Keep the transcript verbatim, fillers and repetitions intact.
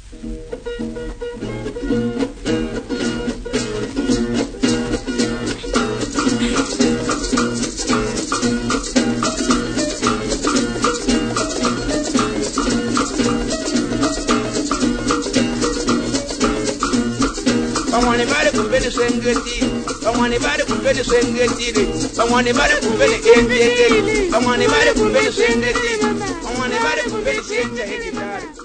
Bamwane bale kumbele swengeti, bamwane bale kumbele swengeti, bamwane bale kumbele endengeti, bamwane bale kumbele swengeti, bamwane bale kumbele swengeti.